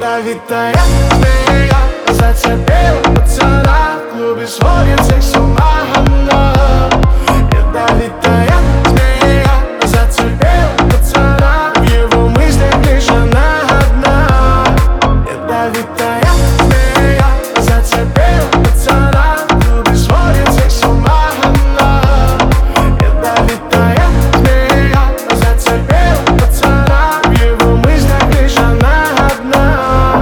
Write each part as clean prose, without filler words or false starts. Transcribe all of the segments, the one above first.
Ядовитая змея зацепила пацана, в клубе сводит всех с ума она. Ядовитая змея зацепила пацана, в его мыслях лишь она одна. Ядовитая змея зацепила пацана, в клубе сводит всех с ума она. Ядовитая змея зацепила пацана, в его мыслях лишь она одна.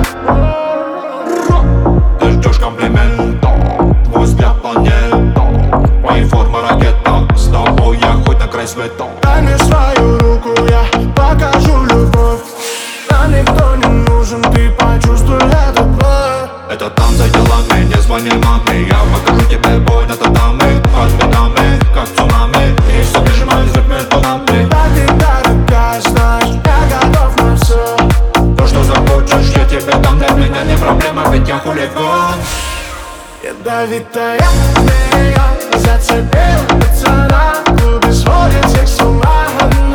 Ты ждешь комплимента, твой взгляд планета, мои форма ракета, с тобой я хоть на край света. Дай мне свою руку, я покажу любовь. Нам никто не нужен, ты почувствуй это вновь. Это там за делами, не звони маме, я покажу тебе бой на татами. Под спинами, как цунами, и все прижимаюсь друг между нами. Да ты дорогая, знаешь, я готов на все. То, что захочешь, я тебе дам, для меня не проблема, ведь я хулиган. Ядовитая змея зацепила пацана, в клубе сводит всех с ума она.